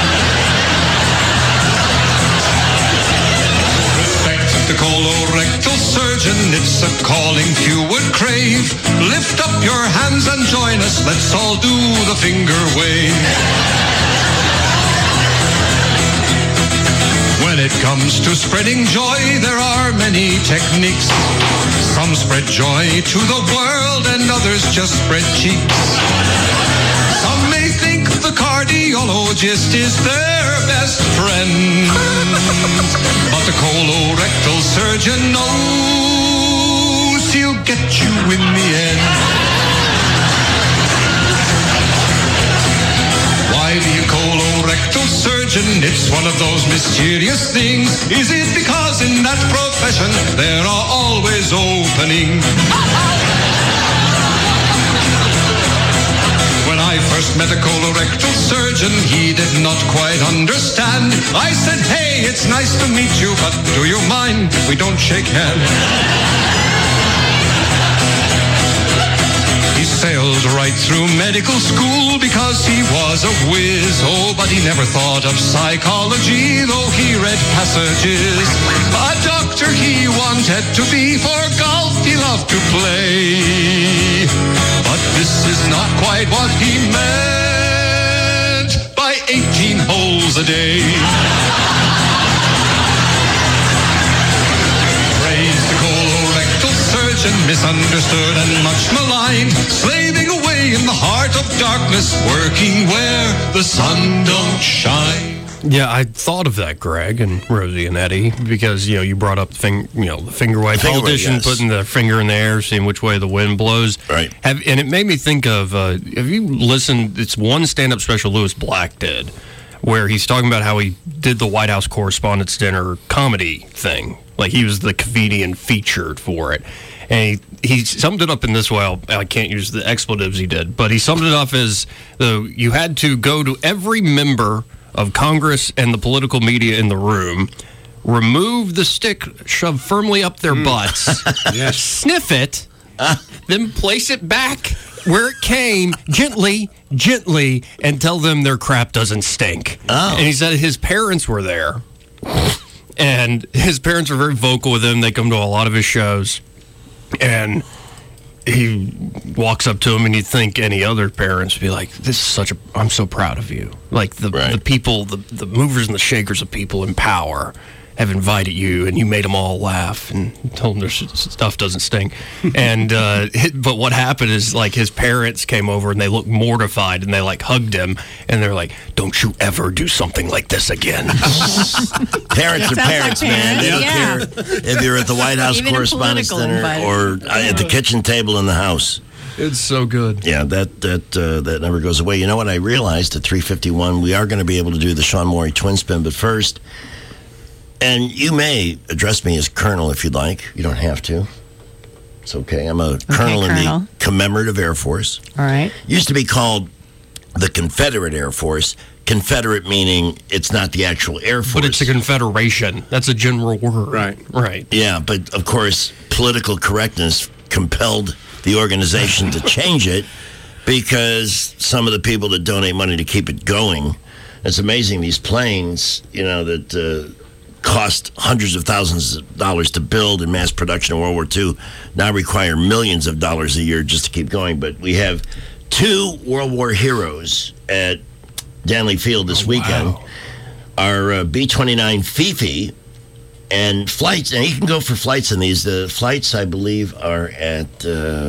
Respect the colorectal surgeon, it's a calling few would crave. Lift up your hands and join us, let's all do the finger wave. When it comes to spreading joy, there are many techniques. Some spread joy to the world and others just spread cheeks. Some may think the cardiologist is their best friend, but the colorectal surgeon knows he'll get you in the end. Why be a colorectal surgeon? It's one of those mysterious things. Is it because in that profession there are always openings? When I first met a colorectal surgeon, he did not quite understand. I said, hey, it's nice to meet you, but do you mind if we don't shake hands? He sailed right through medical school because he was a whiz. Oh, but he never thought of psychology, though he read passages. A doctor he wanted to be, for golf he loved to play. But this is not quite what he meant by 18 holes a day. Praise the colorectal surgeon, misunderstood and much maligned, slaving away in the heart of darkness, working where the sun don't shine. Yeah, I thought of that, Greg and Rosie and Eddie, because you brought up the finger wave politician, yes, putting the finger in the air, seeing which way the wind blows. Right. And it made me think of have you listened? It's one stand-up special Lewis Black did, where he's talking about how he did the White House Correspondents' Dinner comedy thing. Like, he was the comedian featured for it. And he summed it up in this way. I can't use the expletives he did, but he summed it up as you had to go to every member of Congress and the political media in the room, remove the stick shoved firmly up their butts, yes, sniff it, then place it back where it came, gently, and tell them their crap doesn't stink. Oh. And he said his parents were there, and his parents were very vocal with him. They come to a lot of his shows, and he walks up to him, and you'd think any other parents would be like, this is I'm so proud of you. Like, the people, the movers and the shakers of people in power have invited you, and you made them all laugh and told them their stuff doesn't stink. And but what happened is, like, his parents came over, and they looked mortified, and they, like, hugged him, and they're like, don't you ever do something like this again. Parents are parents, like man. They don't care if you're at the White House Correspondents' Dinner or at the kitchen table in the house. It's so good. Yeah, that never goes away. You know what I realized at 3:51? We are going to be able to do the Sean Morey Twin Spin, but first, and you may address me as Colonel if you'd like. You don't have to. It's okay. I'm a colonel in the Commemorative Air Force. All right. Used to be called the Confederate Air Force. Confederate meaning it's not the actual Air Force. But it's a confederation. That's a general word. Right. Yeah, but of course, political correctness compelled the organization to change it because some of the people that donate money to keep it going. It's amazing, these planes, that cost hundreds of thousands of dollars to build in mass production in World War II now require millions of dollars a year just to keep going. But we have 2 World War heroes at Danley Field this weekend. Our B-29 Fifi and flights. And you can go for flights in these. The flights, I believe, are at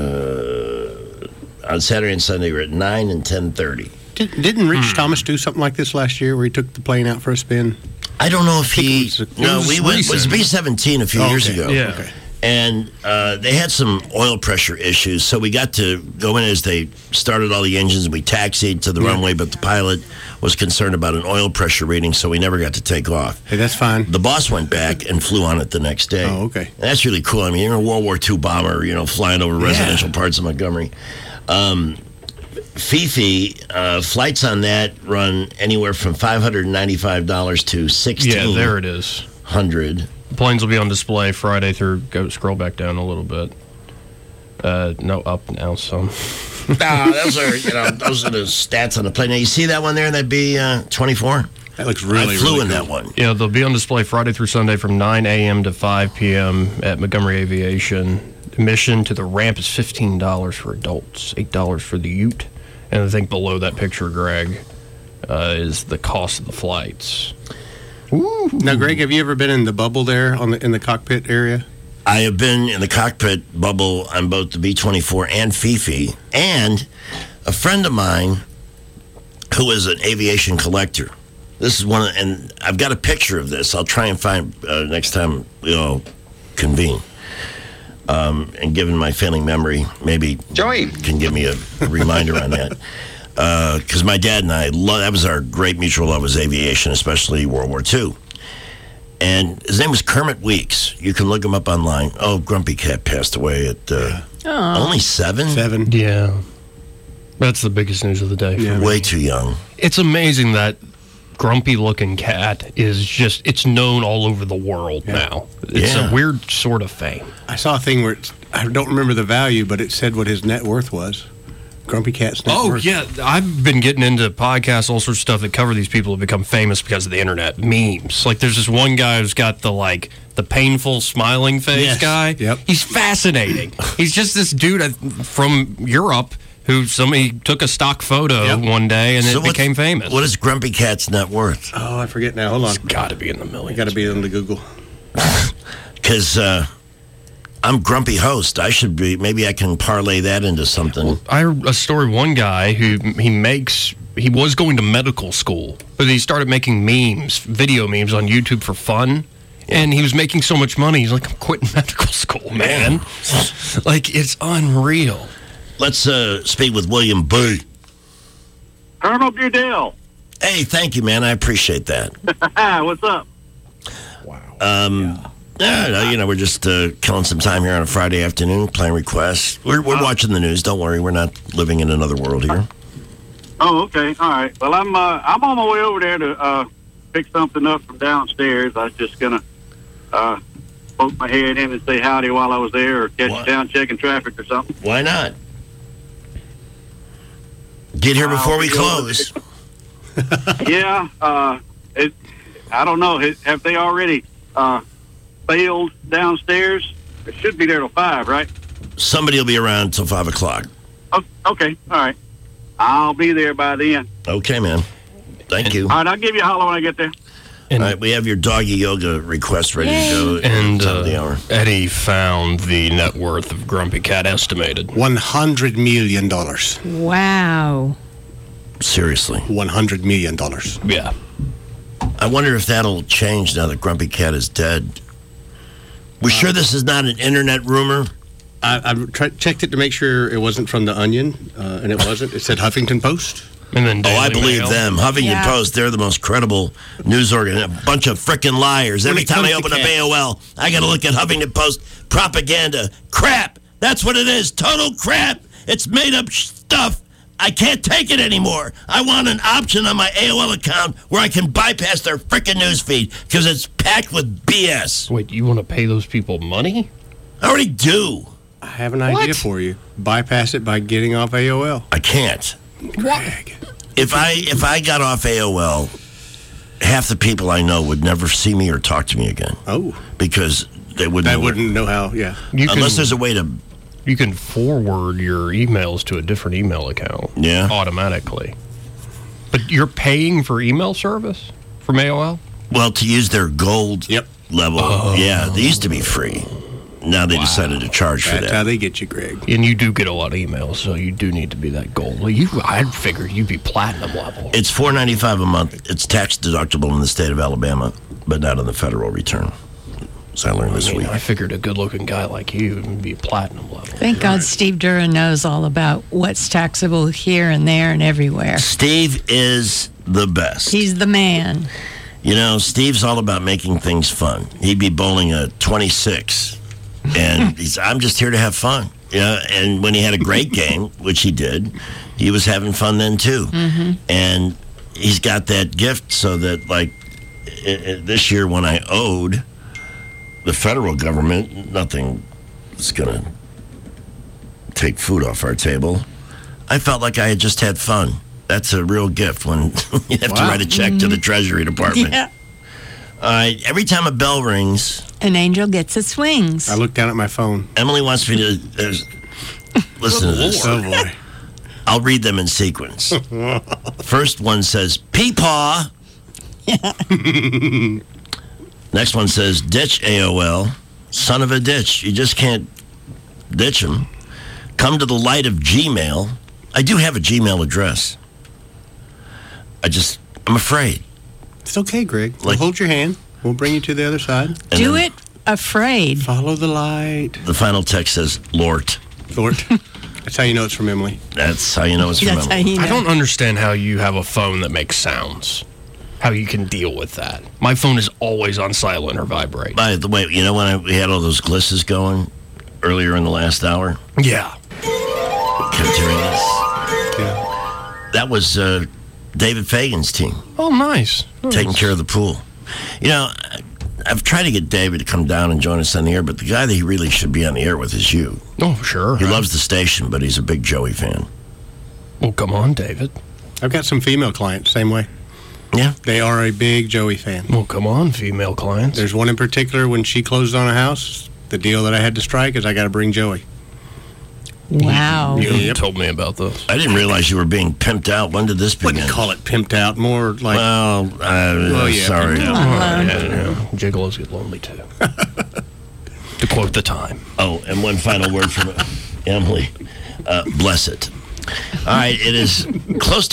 on Saturday and Sunday. We're at 9 and 10:30. Didn't Rich Thomas do something like this last year where he took the plane out for a spin? I don't know if he... it was B-17 a few years ago. Yeah. Okay. And they had some oil pressure issues, so we got to go in as they started all the engines, and we taxied to the runway, but the pilot was concerned about an oil pressure reading, so we never got to take off. Hey, that's fine. The boss went back and flew on it the next day. Oh, okay. And that's really cool. I mean, you're a World War II bomber, flying over residential parts of Montgomery. Fifi, flights on that run anywhere from $595 to $1,600. Yeah, there it is. The planes will be on display Friday through. Go scroll back down a little bit. No, up now some. Those are the stats on the plane. Now you see that one there, that B-24? That looks really. I flew really in cool. that one. Yeah, they'll be on display Friday through Sunday from 9 a.m. to 5 p.m. at Montgomery Aviation. Admission to the ramp is $15 for adults, $8 for the ute. And I think below that picture, Greg, is the cost of the flights. Ooh. Now, Greg, have you ever been in the bubble there in the cockpit area? I have been in the cockpit bubble on both the B-24 and Fifi. And a friend of mine who is an aviation collector. This is and I've got a picture of this. I'll try and find next time we all convene. And given my failing memory, maybe Joey can give me a reminder on that. Because my dad and I, that was our great mutual love, was aviation, especially World War II. And his name was Kermit Weeks. You can look him up online. Oh, Grumpy Cat passed away at only 7? 7. Yeah. That's the biggest news of the day. Yeah. Way too young. It's amazing that grumpy-looking cat is it's known all over the world now. It's a weird sort of fame. I saw a thing where I don't remember the value, but it said what his net worth was. Grumpy Cat's net worth. Oh, yeah. I've been getting into podcasts, all sorts of stuff that cover these people who become famous because of the internet. Memes. Like, there's this one guy who's got the painful smiling face guy. Yep. He's fascinating. He's just this dude from Europe who somebody took a stock photo one day and it became famous. What is Grumpy Cat's net worth? Oh, I forget now. Hold on. It's got to be in the millions. Got to be on the Google. Because I'm Grumpy Host. I should be. Maybe I can parlay that into something. Well, I heard a story of one guy who he was going to medical school, but he started making video memes on YouTube for fun. And he was making so much money. He's like, I'm quitting medical school, man. Like, it's unreal. Let's speak with William B. Colonel Goodell. Hey, thank you, man. I appreciate that. What's up? Wow. We're just killing some time here on a Friday afternoon, playing requests. We're watching the news. Don't worry, we're not living in another world here. Oh, okay. All right. Well, I'm on my way over there to pick something up from downstairs. I was just gonna poke my head in and say howdy while I was there, or catch you down checking traffic or something. Why not? Get here before we close. Yeah. I don't know. Have they already failed downstairs? It should be there till 5, right? Somebody will be around till 5 o'clock. Oh, okay. All right. I'll be there by then. Okay, man. Thank you. All right. I'll give you a holler when I get there. All right, we have your doggy yoga request ready to go. And top of the hour. Eddie found the net worth of Grumpy Cat estimated. $100 million. Wow. Seriously. $100 million. Yeah. I wonder if that'll change now that Grumpy Cat is dead. We sure this is not an internet rumor? I checked it to make sure it wasn't from The Onion, and it wasn't. It said Huffington Post. And then I believe them. Huffington Post, they're the most credible news organ. A bunch of frickin' liars. Every time I open up AOL, I got to look at Huffington Post propaganda. Crap. That's what it is. Total crap. It's made up stuff. I can't take it anymore. I want an option on my AOL account where I can bypass their frickin' news feed because it's packed with BS. Wait, you want to pay those people money? I already do. I have an idea for you. Bypass it by getting off AOL. I can't. Greg. If I got off AOL, half the people I know would never see me or talk to me again. Oh. Because they wouldn't know how, yeah. Unless there's a way to... You can forward your emails to a different email account. Yeah. Automatically. But you're paying for email service from AOL? Well, to use their gold level. Oh. Yeah, they used to be free. Now they decided to charge for that. That's how they get you, Greg. And you do get a lot of emails, so you do need to be that gold. I figured you'd be platinum level. It's $4.95 a month. It's tax deductible in the state of Alabama, but not on the federal return. So I learned this week. I figured a good-looking guy like you would be platinum level. Thank God Steve Dura knows all about what's taxable here and there and everywhere. Steve is the best. He's the man. You know, Steve's all about making things fun. He'd be bowling a 26, and I'm just here to have fun. You know, and when he had a great game, which he did, he was having fun then too. Mm-hmm. And he's got that gift so that, like, this year when I owed the federal government, nothing was going to take food off our table. I felt like I had just had fun. That's a real gift when you have to write a check to the Treasury Department. Yeah. All right, every time a bell rings, An angel gets its wings. I look down at my phone. Emily wants me to listen to this. Oh, boy. I'll read them in sequence. First one says, Peepaw. Next one says, ditch AOL. Son of a ditch. You just can't ditch them. Come to the light of Gmail. I do have a Gmail address. I'm afraid. It's okay, Greg. We'll hold your hand. We'll bring you to the other side. Do it afraid. Follow the light. The final text says, Lort. Lort. That's how you know it's from Emily. That's how you know it's from That's Emily. how you know. I don't understand how you have a phone that makes sounds. How you can deal with that. My phone is always on silent or vibrate. By the way, you know when we had all those glisses going earlier in the last hour? Yeah. Kept hearing this. Yeah. That was David Fagan's team. Oh, nice. Taking care of the pool. You know, I've tried to get David to come down and join us on the air, but the guy that he really should be on the air with is you. Oh, sure. He loves the station, but he's a big Joey fan. Well, come on, David. I've got some female clients, same way. Yeah? They are a big Joey fan. Well, come on, female clients. There's one in particular, when she closed on a house, the deal that I had to strike is I got to bring Joey. Wow. You told me about this. I didn't realize you were being pimped out. When did this begin? Wouldn't call it pimped out, more like... Well, yeah, sorry. Gigolos get lonely, too. To quote the time. Oh, and one final word from Emily. Bless it. All right, it is close to